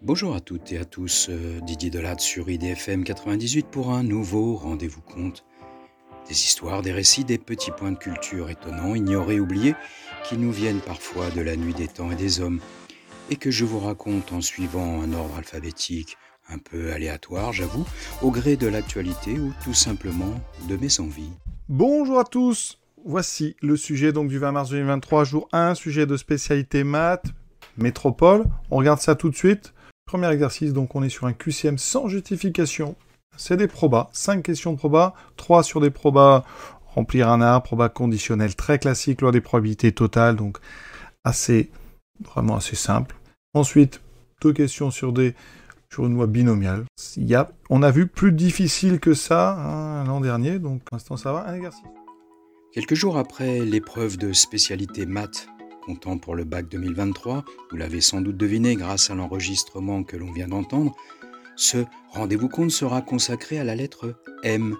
Bonjour à toutes et à tous, Didier Delade sur IDFM 98 pour un nouveau rendez-vous compte. Des histoires, des récits, des petits points de culture étonnants, ignorés, oubliés, qui nous viennent parfois de la nuit des temps et des hommes, et que je vous raconte en suivant un ordre alphabétique un peu aléatoire, j'avoue, au gré de l'actualité ou tout simplement de mes envies. Bonjour à tous, voici le sujet donc du 20 mars 2023, jour 1, sujet de spécialité maths, métropole. On regarde ça tout de suite. Premier exercice, donc on est sur un QCM sans justification. C'est des probas, 5 questions de probas, 3 sur des probas, remplir un arbre, probas conditionnelles très classique, loi des probabilités totales, donc vraiment assez simple. Ensuite, 2 questions sur une loi binomiale. On a vu plus difficile que ça l'an dernier, donc pour l'instant ça va, un exercice. Quelques jours après l'épreuve de spécialité maths, comptant pour le bac 2023, vous l'avez sans doute deviné grâce à l'enregistrement que l'on vient d'entendre, ce rendez-vous compte sera consacré à la lettre M.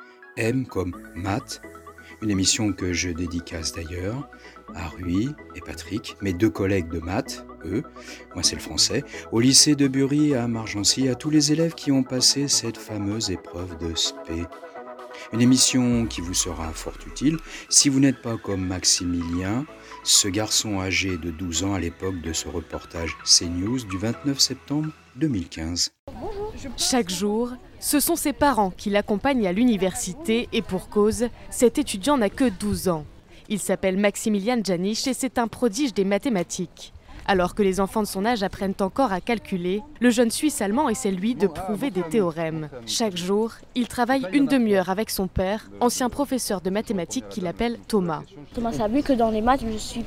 M comme maths, une émission que je dédicace d'ailleurs à Rui et Patrick, mes 2 collègues de maths, eux, moi c'est le français, au lycée de Bury à Margency, à tous les élèves qui ont passé cette fameuse épreuve de spé. Une émission qui vous sera fort utile si vous n'êtes pas comme Maximilien, ce garçon âgé de 12 ans à l'époque de ce reportage CNews du 29 septembre 2015. Chaque jour, ce sont ses parents qui l'accompagnent à l'université et pour cause, cet étudiant n'a que 12 ans. Il s'appelle Maximilian Janich et c'est un prodige des mathématiques. Alors que les enfants de son âge apprennent encore à calculer, le jeune Suisse allemand essaie lui de prouver des théorèmes. Chaque jour, il travaille une demi-heure avec son père, ancien professeur de mathématiques qu'il appelle Thomas. Thomas a vu que dans les maths, je suis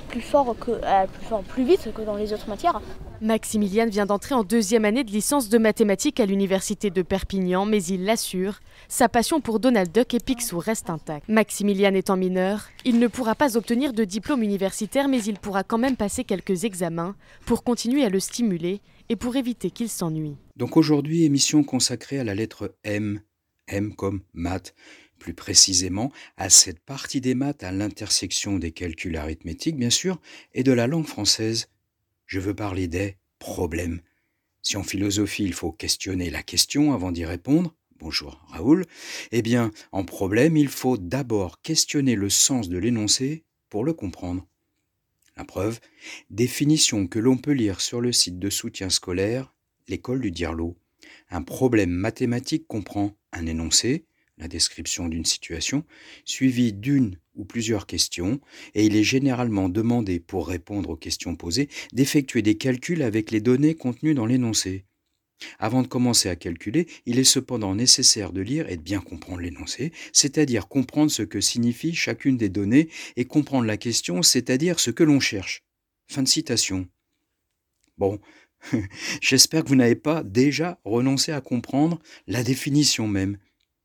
plus vite que dans les autres matières. Maximilian vient d'entrer en 2e année de licence de mathématiques à l'université de Perpignan, mais il l'assure, sa passion pour Donald Duck et Picsou reste intacte. Maximilian étant mineur, il ne pourra pas obtenir de diplôme universitaire, mais il pourra quand même passer quelques examens pour continuer à le stimuler et pour éviter qu'il s'ennuie. Donc aujourd'hui, émission consacrée à la lettre M. M comme maths. Plus précisément à cette partie des maths à l'intersection des calculs arithmétiques, bien sûr, et de la langue française. Je veux parler des problèmes. Si en philosophie, il faut questionner la question avant d'y répondre, bonjour Raoul, eh bien, en problème, il faut d'abord questionner le sens de l'énoncé pour le comprendre. La preuve, définition que l'on peut lire sur le site de soutien scolaire, l'école du Dirlo. Un problème mathématique comprend un énoncé, la description d'une situation, suivie d'une ou plusieurs questions, et il est généralement demandé, pour répondre aux questions posées, d'effectuer des calculs avec les données contenues dans l'énoncé. Avant de commencer à calculer, il est cependant nécessaire de lire et de bien comprendre l'énoncé, c'est-à-dire comprendre ce que signifie chacune des données et comprendre la question, c'est-à-dire ce que l'on cherche. Fin de citation. Bon, j'espère que vous n'avez pas déjà renoncé à comprendre la définition même.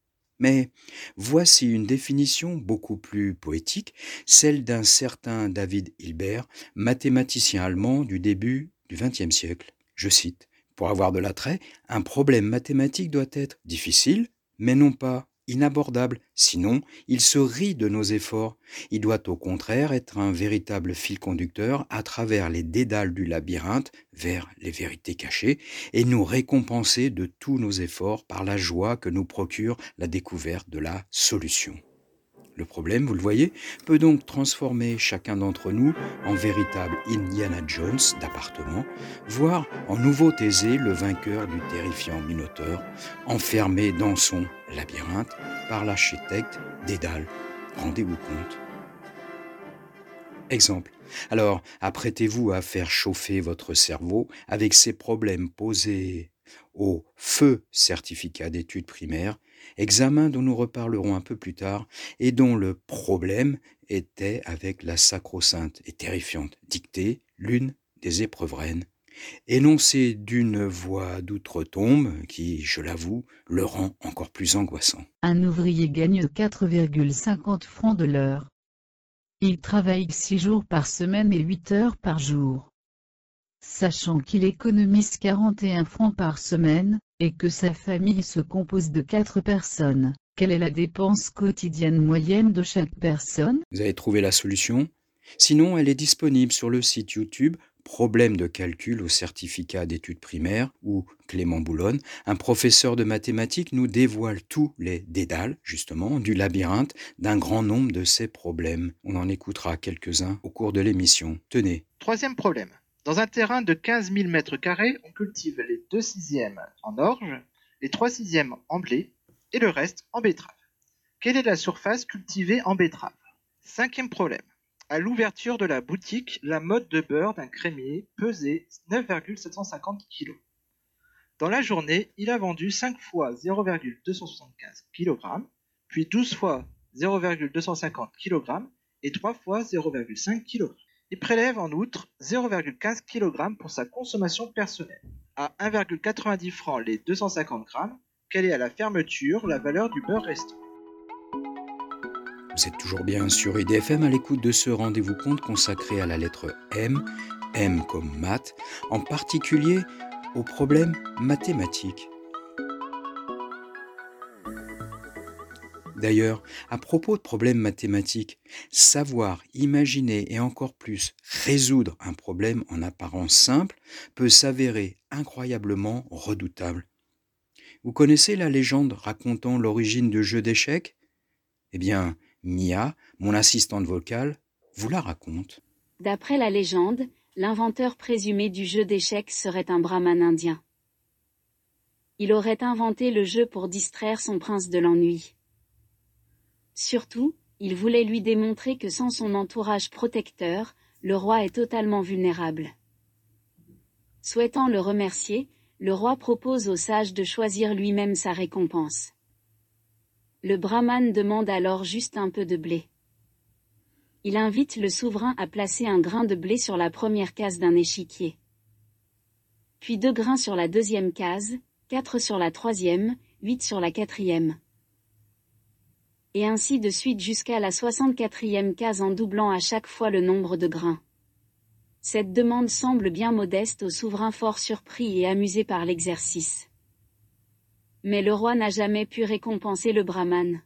Mais voici une définition beaucoup plus poétique, celle d'un certain David Hilbert, mathématicien allemand du début du XXe siècle. Je cite, « Pour avoir de l'attrait, un problème mathématique doit être difficile, mais non pas inabordable, sinon il se rit de nos efforts. Il doit au contraire être un véritable fil conducteur à travers les dédales du labyrinthe vers les vérités cachées et nous récompenser de tous nos efforts par la joie que nous procure la découverte de la solution. » Le problème, vous le voyez, peut donc transformer chacun d'entre nous en véritable Indiana Jones d'appartement, voire en nouveau Thésée, le vainqueur du terrifiant Minotaure, enfermé dans son labyrinthe par l'architecte Dédale. Rendez-vous compte. Exemple. Alors, apprêtez-vous à faire chauffer votre cerveau avec ces problèmes posés au feu certificat d'études primaires, examen dont nous reparlerons un peu plus tard et dont le problème était avec la sacro-sainte et terrifiante dictée, l'une des épreuves reines, énoncé d'une voix d'outre-tombe qui, je l'avoue, le rend encore plus angoissant. Un ouvrier gagne 4,50 francs de l'heure. Il travaille 6 jours par semaine et 8 heures par jour. Sachant qu'il économise 41 francs par semaine, et que sa famille se compose de 4 personnes, quelle est la dépense quotidienne moyenne de chaque personne ? Vous avez trouvé la solution ? Sinon, elle est disponible sur le site YouTube Problème de calcul au certificat d'études primaires où Clément Boulonne, un professeur de mathématiques, nous dévoile tous les dédales, justement, du labyrinthe d'un grand nombre de ces problèmes. On en écoutera quelques-uns au cours de l'émission. Tenez. Troisième problème. Dans un terrain de 15 000 m², on cultive les 2/6 en orge, les 3/6 en blé et le reste en betterave. Quelle est la surface cultivée en betterave? Cinquième problème. À l'ouverture de la boutique, la motte de beurre d'un crémier pesait 9,750 kg. Dans la journée, il a vendu 5 fois 0,275 kg, puis 12 fois 0,250 kg et 3 fois 0,5 kg. Il prélève en outre 0,15 kg pour sa consommation personnelle. À 1,90 francs les 250 grammes, quelle est à la fermeture la valeur du beurre restant? Vous êtes toujours bien sur IDFM à l'écoute de ce rendez-vous compte consacré à la lettre M, M comme maths, en particulier aux problèmes mathématiques. D'ailleurs, à propos de problèmes mathématiques, savoir, imaginer et encore plus résoudre un problème en apparence simple peut s'avérer incroyablement redoutable. Vous connaissez la légende racontant l'origine du jeu d'échecs? Eh bien, Mia, mon assistante vocale, vous la raconte. D'après la légende, l'inventeur présumé du jeu d'échecs serait un brahman indien. Il aurait inventé le jeu pour distraire son prince de l'ennui. Surtout, il voulait lui démontrer que sans son entourage protecteur, le roi est totalement vulnérable. Souhaitant le remercier, le roi propose au sage de choisir lui-même sa récompense. Le brahman demande alors juste un peu de blé. Il invite le souverain à placer un grain de blé sur la première case d'un échiquier. Puis 2 grains sur la deuxième case, 4 sur la troisième, 8 sur la quatrième. Et ainsi de suite jusqu'à la 64e case en doublant à chaque fois le nombre de grains. Cette demande semble bien modeste au souverain fort surpris et amusé par l'exercice. Mais le roi n'a jamais pu récompenser le brahman.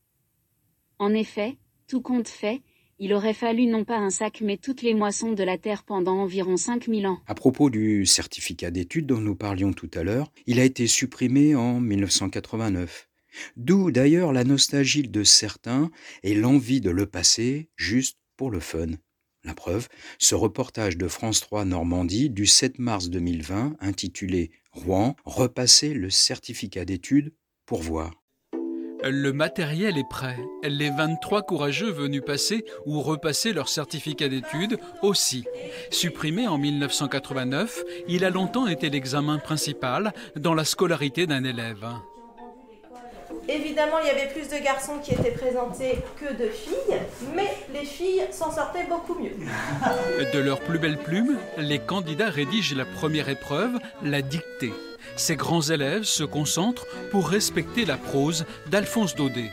En effet, tout compte fait, il aurait fallu non pas un sac mais toutes les moissons de la terre pendant environ 5000 ans. À propos du certificat d'études dont nous parlions tout à l'heure, il a été supprimé en 1989. D'où d'ailleurs la nostalgie de certains et l'envie de le passer juste pour le fun. La preuve, ce reportage de France 3 Normandie du 7 mars 2020 intitulé « Rouen, repasser le certificat d'études pour voir ». Le matériel est prêt. Les 23 courageux venus passer ou repasser leur certificat d'études aussi. Supprimé en 1989, il a longtemps été l'examen principal dans la scolarité d'un élève. Évidemment, il y avait plus de garçons qui étaient présentés que de filles, mais les filles s'en sortaient beaucoup mieux. De leur plus belle plume, les candidats rédigent la première épreuve, la dictée. Ces grands élèves se concentrent pour respecter la prose d'Alphonse Daudet.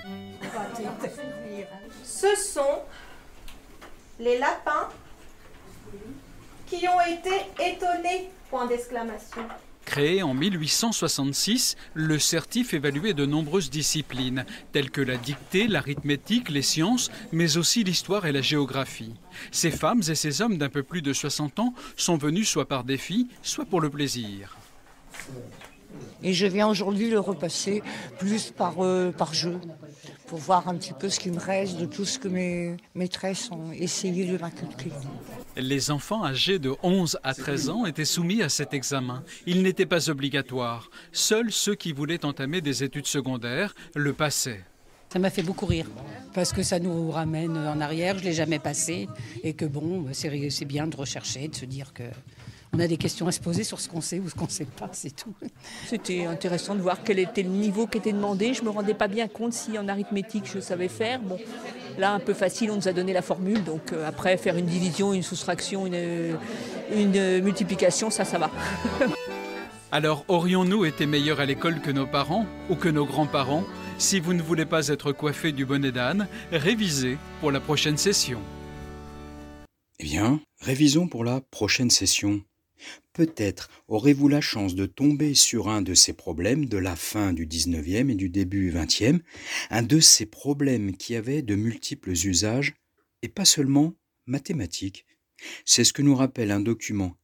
Ce sont les lapins qui ont été étonnés, point d'exclamation. Créé en 1866, le certif évaluait de nombreuses disciplines, telles que la dictée, l'arithmétique, les sciences, mais aussi l'histoire et la géographie. Ces femmes et ces hommes d'un peu plus de 60 ans sont venus soit par défi, soit pour le plaisir. Et je viens aujourd'hui le repasser plus par jeu, pour voir un petit peu ce qui me reste de tout ce que mes maîtresses ont essayé de m'inculquer. Les enfants âgés de 11 à 13 ans étaient soumis à cet examen. Il n'était pas obligatoire. Seuls ceux qui voulaient entamer des études secondaires le passaient. Ça m'a fait beaucoup rire, parce que ça nous ramène en arrière, je ne l'ai jamais passé, et que bon, c'est bien de rechercher, de se dire que on a des questions à se poser sur ce qu'on sait ou ce qu'on ne sait pas, c'est tout. C'était intéressant de voir quel était le niveau qui était demandé. Je ne me rendais pas bien compte si en arithmétique je savais faire. Bon, là, un peu facile, on nous a donné la formule. Donc après, faire une division, une soustraction, une multiplication, ça va. Alors, aurions-nous été meilleurs à l'école que nos parents ou que nos grands-parents? Si vous ne voulez pas être coiffé du bonnet d'âne, révisez pour la prochaine session. Eh bien, révisons pour la prochaine session. Peut-être aurez-vous la chance de tomber sur un de ces problèmes de la fin du 19e et du début 20e, un de ces problèmes qui avaient de multiples usages et pas seulement mathématiques. C'est ce que nous rappelle un document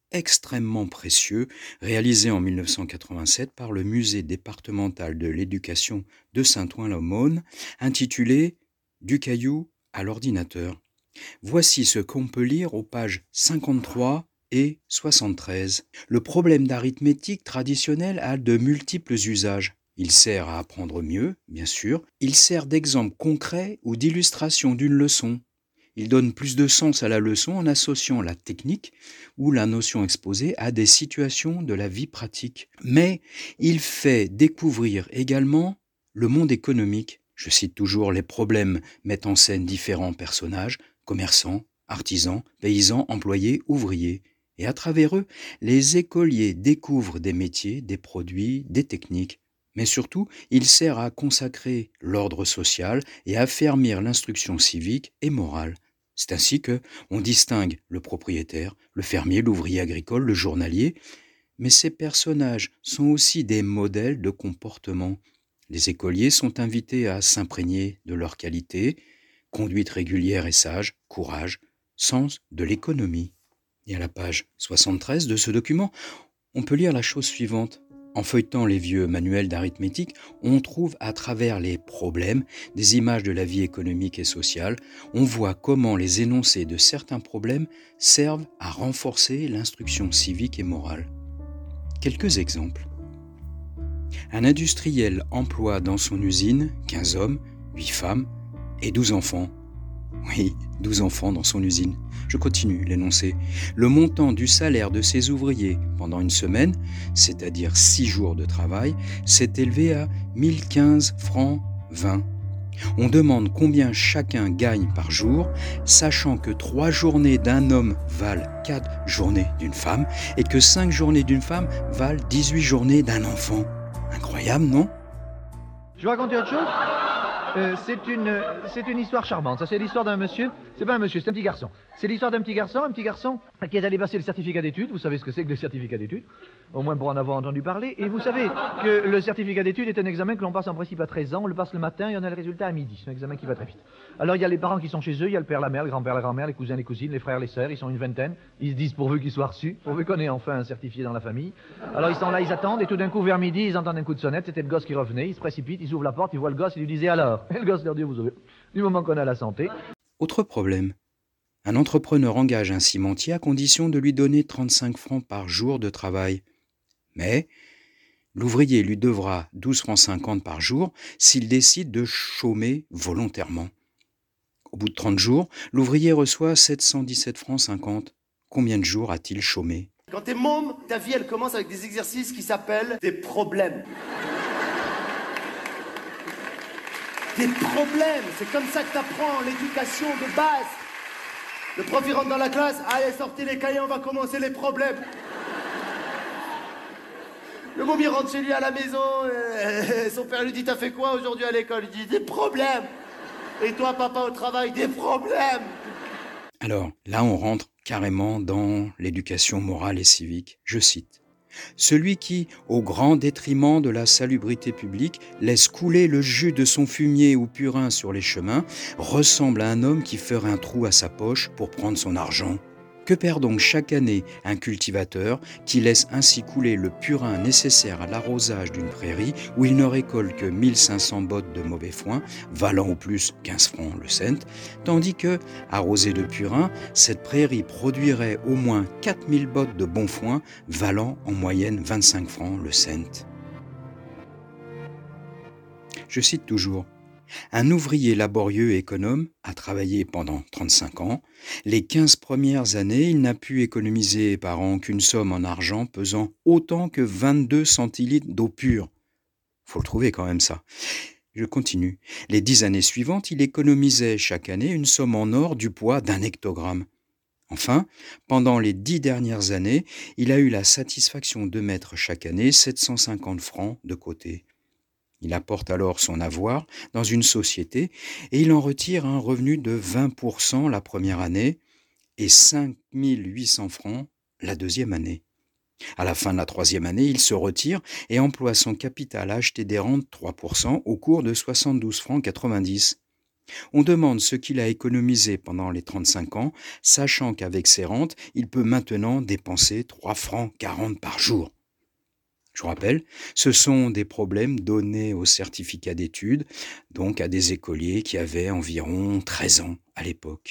extrêmement précieux réalisé en 1987 par le Musée départemental de l'éducation de Saint-Ouen-l'Aumône, intitulé « Du caillou à l'ordinateur ». Voici ce qu'on peut lire aux pages 53 et 73. Le problème d'arithmétique traditionnelle a de multiples usages. Il sert à apprendre mieux, bien sûr. Il sert d'exemple concret ou d'illustration d'une leçon. Il donne plus de sens à la leçon en associant la technique ou la notion exposée à des situations de la vie pratique. Mais il fait découvrir également le monde économique. Je cite toujours, les problèmes mettent en scène différents personnages, commerçants, artisans, paysans, employés, ouvriers. Et à travers eux, les écoliers découvrent des métiers, des produits, des techniques. Mais surtout, il sert à consacrer l'ordre social et à affermir l'instruction civique et morale. C'est ainsi que on distingue le propriétaire, le fermier, l'ouvrier agricole, le journalier. Mais ces personnages sont aussi des modèles de comportement. Les écoliers sont invités à s'imprégner de leurs qualités, conduite régulière et sage, courage, sens de l'économie. Et à la page 73 de ce document, on peut lire la chose suivante. En feuilletant les vieux manuels d'arithmétique, on trouve à travers les problèmes des images de la vie économique et sociale. On voit comment les énoncés de certains problèmes servent à renforcer l'instruction civique et morale. Quelques exemples. Un industriel emploie dans son usine 15 hommes, 8 femmes et 12 enfants. Oui, 12 enfants dans son usine. Je continue l'énoncé. Le montant du salaire de ses ouvriers pendant une semaine, c'est-à-dire 6 jours de travail, s'est élevé à 1015 francs 20. On demande combien chacun gagne par jour, sachant que 3 journées d'un homme valent 4 journées d'une femme et que 5 journées d'une femme valent 18 journées d'un enfant. Incroyable, non ? Je vous raconte autre chose. C'est une histoire charmante. Ça, c'est l'histoire d'un monsieur. C'est pas un monsieur, c'est un petit garçon. C'est l'histoire d'un petit garçon qui est allé passer le certificat d'études. Vous savez ce que c'est que le certificat d'études, au moins pour en avoir entendu parler. Et vous savez que le certificat d'études est un examen que l'on passe en principe à 13 ans. On le passe le matin et on a le résultat à midi. C'est un examen qui va très vite. Alors, il y a les parents qui sont chez eux. Il y a le père, la mère, le grand-père, la grand-mère, les cousins, les cousines, les frères, les sœurs. Ils sont une vingtaine. Ils se disent pourvu qu'ils soient reçus, pourvu qu'on ait enfin un certifié dans la famille. Alors, ils sont là, ils attendent. Et tout d'un coup, vers midi, ils entendent un coup de sonnette. C'était le gosse qui revenait. Ils se précipitent, ils ouvrent la porte, ils voient le gosse, ils lui disaient alors. Et le gosse leur dit, vous savez, du moment qu'on a la santé. Autre problème. Un entrepreneur engage un cimentier à condition de lui donner 35 francs par jour de travail. Mais l'ouvrier lui devra 12 francs 50 par jour s'il décide de chômer volontairement. Au bout de 30 jours, l'ouvrier reçoit 717 francs 50. Combien de jours a-t-il chômé ? Quand t'es môme, ta vie elle commence avec des exercices qui s'appellent des problèmes. Des problèmes, c'est comme ça que t'apprends l'éducation de base. Le prof il rentre dans la classe, allez sortez les cahiers, on va commencer les problèmes. Le môme il rentre chez lui à la maison, son père lui dit t'as fait quoi aujourd'hui à l'école? Il dit des problèmes. Et toi papa au travail, des problèmes. Alors là on rentre carrément dans l'éducation morale et civique. Je cite. Celui qui, au grand détriment de la salubrité publique, laisse couler le jus de son fumier ou purin sur les chemins, ressemble à un homme qui ferait un trou à sa poche pour prendre son argent. Que perd donc chaque année un cultivateur qui laisse ainsi couler le purin nécessaire à l'arrosage d'une prairie où il ne récolte que 1500 bottes de mauvais foin, valant au plus 15 francs le cent, tandis que, arrosée de purin, cette prairie produirait au moins 4000 bottes de bon foin, valant en moyenne 25 francs le cent. Je cite toujours. Un ouvrier laborieux et économe a travaillé pendant 35 ans. Les 15 premières années, il n'a pu économiser par an qu'une somme en argent pesant autant que 22 centilitres d'eau pure. Faut le trouver quand même ça. Je continue. Les 10 années suivantes, il économisait chaque année une somme en or du poids d'1 hectogramme. Enfin, pendant les 10 dernières années, il a eu la satisfaction de mettre chaque année 750 francs de côté. Il apporte alors son avoir dans une société et il en retire un revenu de 20% la première année et 5800 francs la deuxième année. À la fin de la troisième année, il se retire et emploie son capital à acheter des rentes 3% au cours de 72 francs 90. On demande ce qu'il a économisé pendant les 35 ans, sachant qu'avec ses rentes, il peut maintenant dépenser 3 francs 40 par jour. Je vous rappelle, ce sont des problèmes donnés au certificat d'études, donc à des écoliers qui avaient environ 13 ans à l'époque.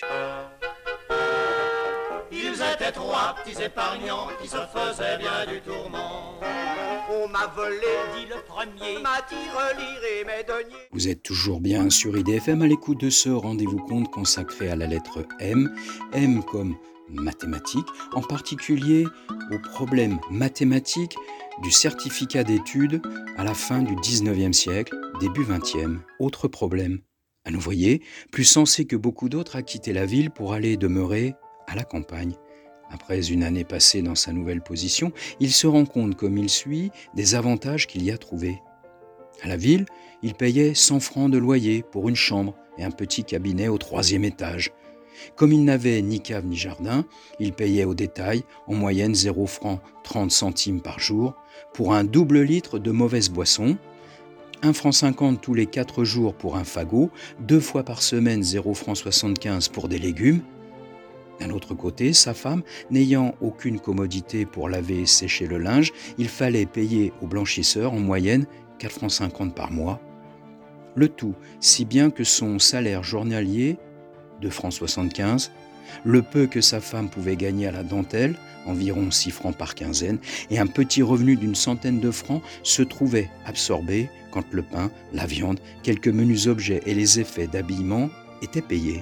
Ils étaient trois petits épargnants qui se faisaient bien du tourment. On m'a volé, dit le premier, m'a tiré mes deniers. Vous êtes toujours bien sur IDFM à l'écoute de ce rendez-vous compte consacré à la lettre M. M comme mathématiques, en particulier aux problèmes mathématiques du certificat d'études à la fin du 19e siècle, début 20e. Autre problème. Un ouvrier, plus sensé que beaucoup d'autres, a quitté la ville pour aller demeurer à la campagne. Après une année passée dans sa nouvelle position, il se rend compte, comme il suit, des avantages qu'il y a trouvés. À la ville, il payait 100 francs de loyer pour une chambre et un petit cabinet au 3e étage. Comme il n'avait ni cave ni jardin, il payait au détail, en moyenne 0 francs 30 centimes par jour, pour un double litre de mauvaise boisson, 1 franc 50 tous les 4 jours pour un fagot, 2 fois par semaine 0 francs 75 pour des légumes. D'un autre côté, sa femme, n'ayant aucune commodité pour laver et sécher le linge, il fallait payer au blanchisseur en moyenne 4 francs 50 par mois. Le tout, si bien que son salaire journalier, 2 francs 75, le peu que sa femme pouvait gagner à la dentelle, environ 6 francs par quinzaine, et un petit revenu d'une centaine de francs se trouvaient absorbés quand le pain, la viande, quelques menus objets et les effets d'habillement étaient payés.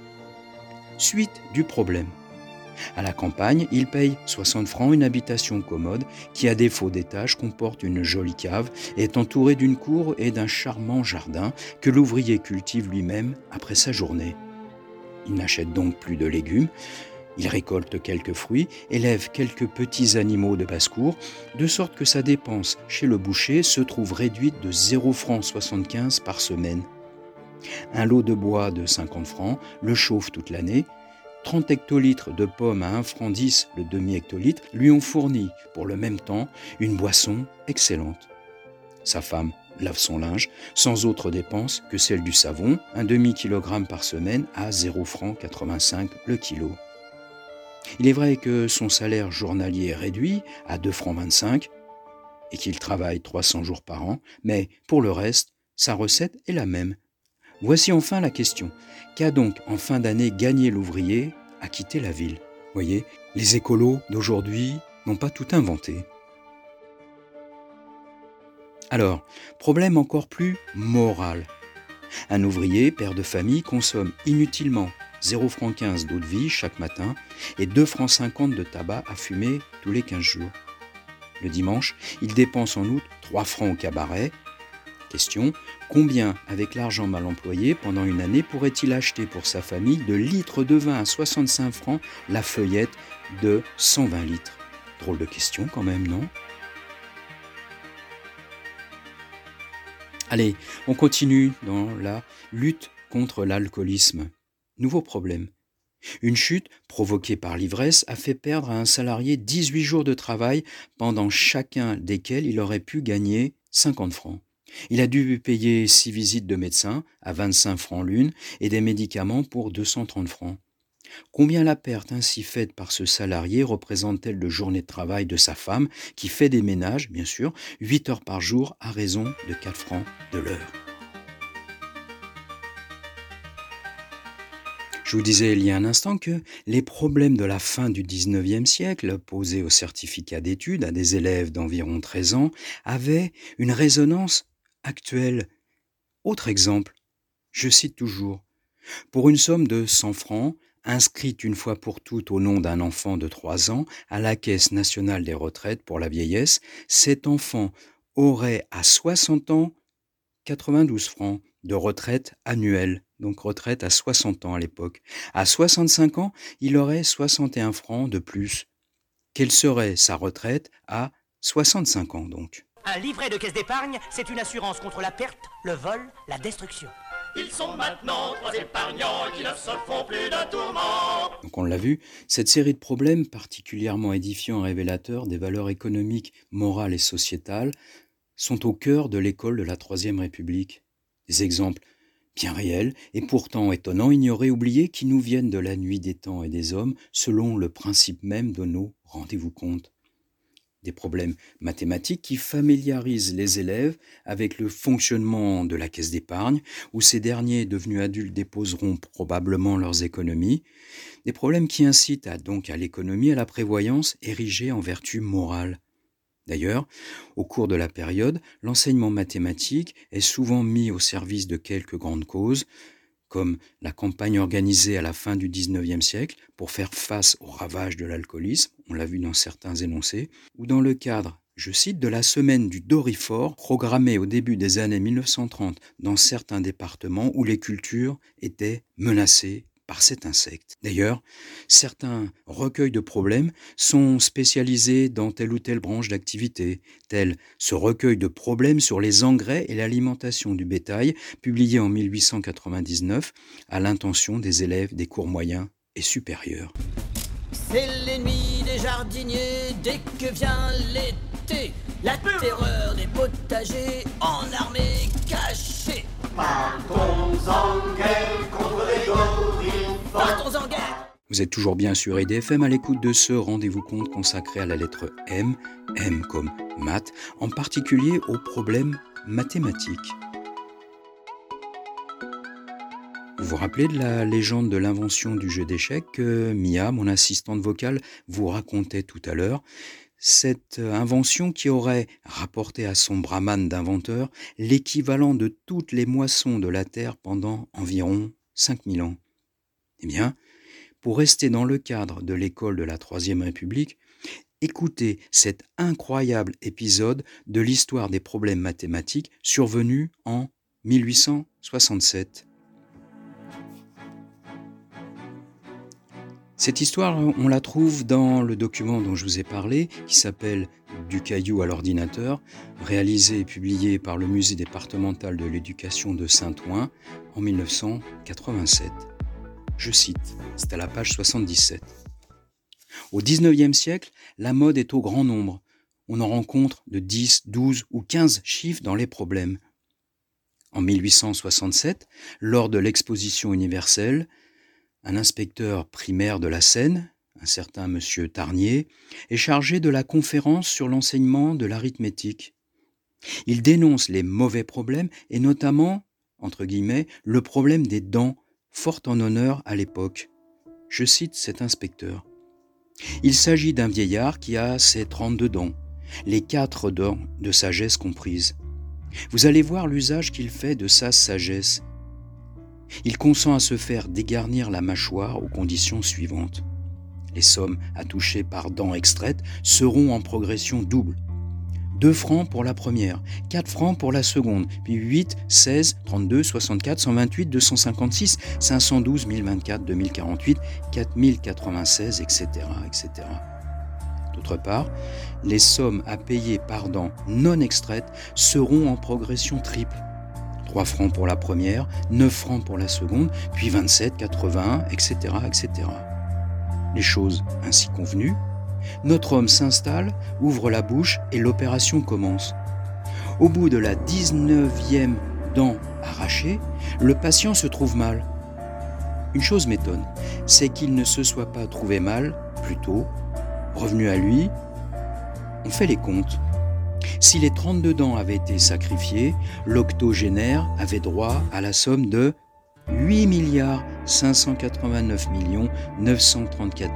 Suite du problème. À la campagne, il paye 60 francs une habitation commode qui, à défaut d'étage, comporte une jolie cave et est entourée d'une cour et d'un charmant jardin que l'ouvrier cultive lui-même après sa journée. Il n'achète donc plus de légumes, il récolte quelques fruits, élève quelques petits animaux de basse-cour, de sorte que sa dépense chez le boucher se trouve réduite de 0 francs 75 par semaine. Un lot de bois de 50 francs le chauffe toute l'année. 30 hectolitres de pommes à 1 franc 10 le demi-hectolitre lui ont fourni, pour le même temps, une boisson excellente. Sa femme lave son linge, sans autre dépense que celle du savon, un demi-kilogramme par semaine à 0 francs 85 le kilo. Il est vrai que son salaire journalier est réduit à 2 francs 25 et qu'il travaille 300 jours par an, mais pour le reste, sa recette est la même. Voici enfin la question. Qu'a donc en fin d'année gagné l'ouvrier à quitter la ville ? Voyez, les écolos d'aujourd'hui n'ont pas tout inventé. Alors, problème encore plus moral. Un ouvrier, père de famille, consomme inutilement 0 francs 15 d'eau de vie chaque matin et 2 francs 50 de tabac à fumer tous les 15 jours. Le dimanche, il dépense en août 3 francs au cabaret. Question, combien, avec l'argent mal employé, pendant une année, pourrait-il acheter pour sa famille de litres de vin à 65 francs la feuillette de 120 litres ? Drôle de question quand même, non ? Allez, on continue dans la lutte contre l'alcoolisme. Nouveau problème. Une chute provoquée par l'ivresse a fait perdre à un salarié 18 jours de travail pendant chacun desquels il aurait pu gagner 50 francs. Il a dû payer 6 visites de médecin à 25 francs l'une et des médicaments pour 230 francs. Combien la perte ainsi faite par ce salarié représente-t-elle de journées de travail de sa femme, qui fait des ménages, bien sûr, 8 heures par jour à raison de 4 francs de l'heure. Je vous disais il y a un instant que les problèmes de la fin du 19e siècle, posés au certificat d'études à des élèves d'environ 13 ans, avaient une résonance actuelle. Autre exemple, je cite toujours, pour une somme de 100 francs, inscrite une fois pour toutes au nom d'un enfant de 3 ans à la Caisse nationale des retraites pour la vieillesse, cet enfant aurait à 60 ans 92 francs de retraite annuelle, donc retraite à 60 ans à l'époque. À 65 ans, il aurait 61 francs de plus. Quelle serait sa retraite à 65 ans donc ? Un livret de caisse d'épargne, c'est une assurance contre la perte, le vol, la destruction. Ils sont maintenant 3 épargnants qui ne se font plus de tourments. Donc on l'a vu, cette série de problèmes particulièrement édifiants et révélateurs des valeurs économiques, morales et sociétales sont au cœur de l'école de la Troisième République. Des exemples bien réels, et pourtant étonnants, ignorés, oubliés, qui nous viennent de la nuit des temps et des hommes, selon le principe même de nos rendez-vous compte. Des problèmes mathématiques qui familiarisent les élèves avec le fonctionnement de la caisse d'épargne, où ces derniers, devenus adultes, déposeront probablement leurs économies. Des problèmes qui incitent donc à l'économie, à la prévoyance, érigée en vertu morale. D'ailleurs, au cours de la période, l'enseignement mathématique est souvent mis au service de quelques grandes causes, comme la campagne organisée à la fin du XIXe siècle pour faire face aux ravages de l'alcoolisme, on l'a vu dans certains énoncés, ou dans le cadre, je cite, de la semaine du Dorifort, programmée au début des années 1930 dans certains départements où les cultures étaient menacées par cet insecte. D'ailleurs, certains recueils de problèmes sont spécialisés dans telle ou telle branche d'activité, tel ce recueil de problèmes sur les engrais et l'alimentation du bétail, publié en 1899 à l'intention des élèves des cours moyens et supérieurs. C'est l'ennemi des jardiniers dès que vient l'été. La terreur des potagers en armée cachée. Partons en guerre contre les Dorifors. Partons en guerre. Vous êtes toujours bien sur EDFM à l'écoute de ce rendez-vous compte consacré à la lettre M, M comme maths, en particulier aux problèmes mathématiques. Vous vous rappelez de la légende de l'invention du jeu d'échecs que Mia, mon assistante vocale, vous racontait tout à l'heure. Cette invention qui aurait rapporté à son brahman d'inventeur l'équivalent de toutes les moissons de la terre pendant environ 5000 ans. Eh bien, pour rester dans le cadre de l'école de la Troisième République, écoutez cet incroyable épisode de l'histoire des problèmes mathématiques survenu en 1867. Cette histoire, on la trouve dans le document dont je vous ai parlé, qui s'appelle « Du caillou à l'ordinateur », réalisé et publié par le Musée départemental de l'éducation de Saint-Ouen en 1987. Je cite, c'est à la page 77. Au XIXe siècle, la mode est au grand nombre. On en rencontre de 10, 12 ou 15 chiffres dans les problèmes. En 1867, lors de l'exposition universelle, un inspecteur primaire de la Seine, un certain monsieur Tarnier, est chargé de la conférence sur l'enseignement de l'arithmétique. Il dénonce les mauvais problèmes et notamment, entre guillemets, le problème des dents, fort en honneur à l'époque. Je cite cet inspecteur. Il s'agit d'un vieillard qui a ses 32 dents, les 4 dents de sagesse comprises. Vous allez voir l'usage qu'il fait de sa sagesse. Il consent à se faire dégarnir la mâchoire aux conditions suivantes. Les sommes à toucher par dents extraites seront en progression double. 2 francs pour la première, 4 francs pour la seconde, puis 8, 16, 32, 64, 128, 256, 512, 1024, 2048, 4096, etc., etc. D'autre part, les sommes à payer par dents non extraites seront en progression triple. 3 francs pour la première, 9 francs pour la seconde, puis 27, 81, etc., etc. Les choses ainsi convenues, notre homme s'installe, ouvre la bouche et l'opération commence. Au bout de la 19e dent arrachée, le patient se trouve mal. Une chose m'étonne, c'est qu'il ne se soit pas trouvé mal plus tôt. Revenu à lui, on fait les comptes. Si les 32 dents avaient été sacrifiées, l'octogénaire avait droit à la somme de 8 589 934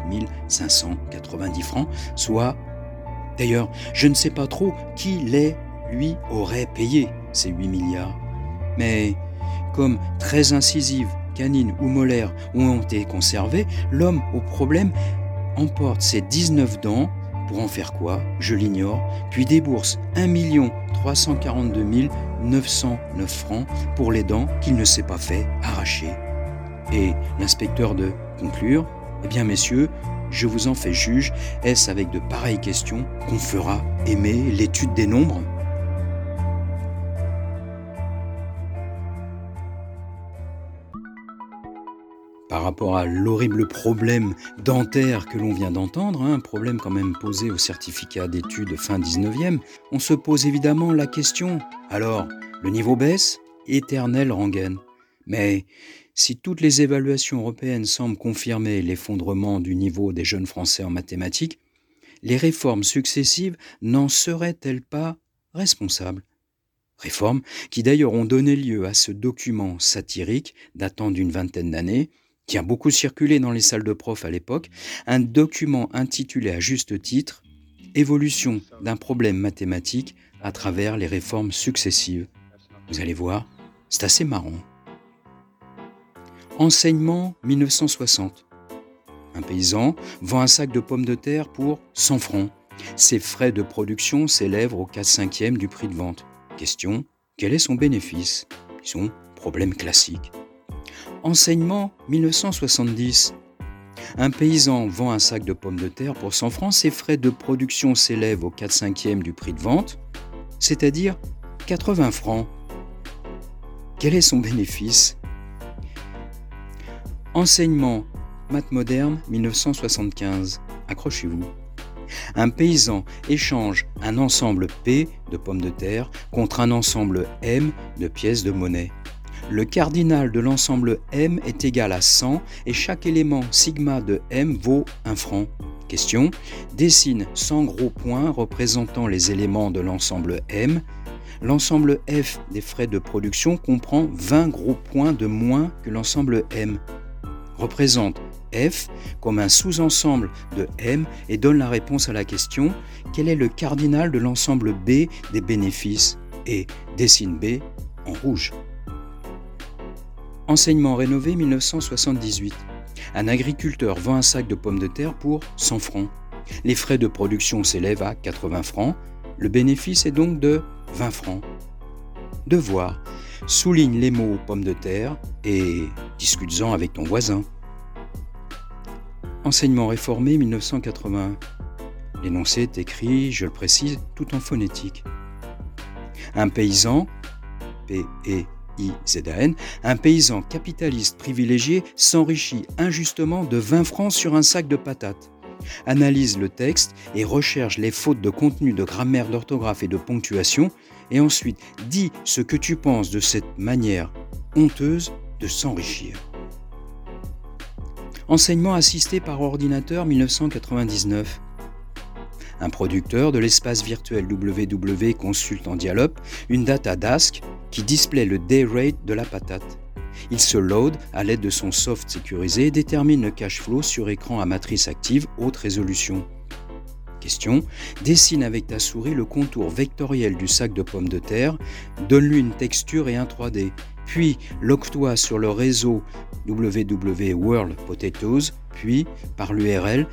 590 francs, soit... D'ailleurs, je ne sais pas trop qui lui aurait payé ces 8 milliards. Mais comme très incisives, canines ou molaires ont été conservées, l'homme au problème emporte ses 19 dents. Pour en faire quoi? Je l'ignore, puis débourse 1 342 909 francs pour les dents qu'il ne s'est pas fait arracher. Et l'inspecteur de conclure, eh bien messieurs, je vous en fais juge, est-ce avec de pareilles questions qu'on fera aimer l'étude des nombres? Par rapport à l'horrible problème dentaire que l'on vient d'entendre, un problème quand même posé au certificat d'études fin 19e, on se pose évidemment la question, alors, le niveau baisse? Éternelle rengaine. Mais si toutes les évaluations européennes semblent confirmer l'effondrement du niveau des jeunes Français en mathématiques, les réformes successives n'en seraient-elles pas responsables? Réformes qui d'ailleurs ont donné lieu à ce document satirique datant d'une vingtaine d'années, qui a beaucoup circulé dans les salles de profs à l'époque, un document intitulé à juste titre « Évolution d'un problème mathématique à travers les réformes successives ». Vous allez voir, c'est assez marrant. Enseignement 1960. Un paysan vend un sac de pommes de terre pour 100 francs. Ses frais de production s'élèvent au 4/5 du prix de vente. Question, quel est son bénéfice? Disons, problème classique. Enseignement 1970. Un paysan vend un sac de pommes de terre pour 100 francs. Ses frais de production s'élèvent au 4/5 du prix de vente, c'est-à-dire 80 francs. Quel est son bénéfice? Enseignement maths moderne 1975. Accrochez-vous. Un paysan échange un ensemble P de pommes de terre contre un ensemble M de pièces de monnaie. Le cardinal de l'ensemble M est égal à 100 et chaque élément sigma de M vaut 1 franc. Question, dessine 100 gros points représentant les éléments de l'ensemble M. L'ensemble F des frais de production comprend 20 gros points de moins que l'ensemble M. Représente F comme un sous-ensemble de M et donne la réponse à la question « Quel est le cardinal de l'ensemble B des bénéfices ?» et dessine B en rouge. Enseignement rénové 1978. Un agriculteur vend un sac de pommes de terre pour 100 francs. Les frais de production s'élèvent à 80 francs. Le bénéfice est donc de 20 francs. Devoir. Souligne les mots pommes de terre et discute-en avec ton voisin. Enseignement réformé 1981. L'énoncé est écrit, je le précise, tout en phonétique. Un paysan, P-E-I-Z-A-N, un paysan capitaliste privilégié s'enrichit injustement de 20 francs sur un sac de patates. Analyse le texte et recherche les fautes de contenu, de grammaire, d'orthographe et de ponctuation, et ensuite dis ce que tu penses de cette manière honteuse de s'enrichir. Enseignement assisté par ordinateur 1999. Un producteur de l'espace virtuel www consulte en Dialog une data Dask qui display le day rate de la patate. Il se load à l'aide de son soft sécurisé et détermine le cash flow sur écran à matrice active haute résolution. Question, dessine avec ta souris le contour vectoriel du sac de pommes de terre, donne-lui une texture et un 3D, puis log-toi sur le réseau www.worldpotatoes, puis par l'URL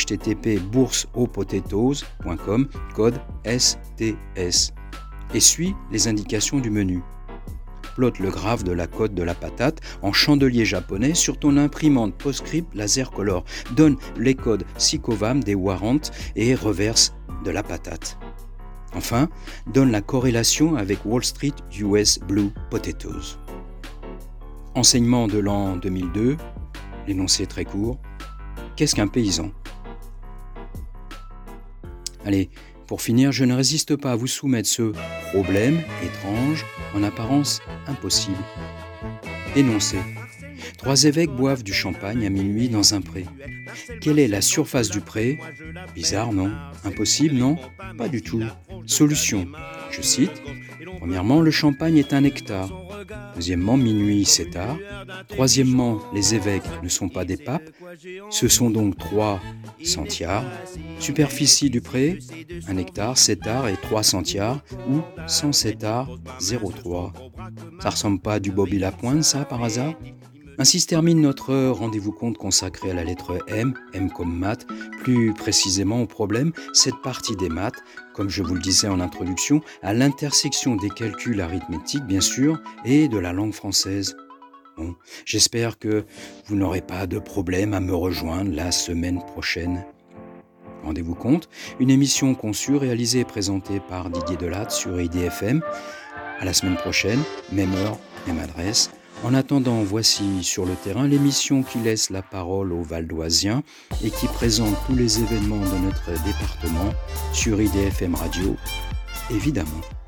http://bourseauxpotatoes.com, code STS, et suis les indications du menu. Plotte le graphe de la cote de la patate en chandelier japonais sur ton imprimante PostScript laser color. Donne les codes SICOVAM des warrants et reverse de la patate. Enfin, donne la corrélation avec Wall Street US Blue Potatoes. Enseignement de l'an 2002, l'énoncé est très court. Qu'est-ce qu'un paysan? Allez, pour finir, je ne résiste pas à vous soumettre ce problème étrange, en apparence impossible. Énoncé. 3 évêques boivent du champagne à minuit dans un pré. Quelle est la surface du pré? Bizarre, non? Impossible, non? Pas du tout. Solution. Je cite. Premièrement, le champagne est 1 hectare. Deuxièmement, minuit, c'est tard. Troisièmement, les évêques ne sont pas des papes. Ce sont donc 3 centiares. Superficie du pré, 1 hectare, 7 arts et 3 centiares, ou 107 arts, 0,3. Ça ressemble pas à du Bobby Lapointe, ça, par hasard? Ainsi se termine notre rendez-vous compte consacré à la lettre M, M comme maths, plus précisément au problème, cette partie des maths, comme je vous le disais en introduction, à l'intersection des calculs arithmétiques bien sûr, et de la langue française. Bon, j'espère que vous n'aurez pas de problème à me rejoindre la semaine prochaine. Rendez-vous compte, une émission conçue, réalisée et présentée par Didier Delatte sur IDFM. À la semaine prochaine, même heure, même adresse. En attendant, voici Sur le terrain, l'émission qui laisse la parole aux Valdoisiens et qui présente tous les événements de notre département sur IDFM Radio, évidemment.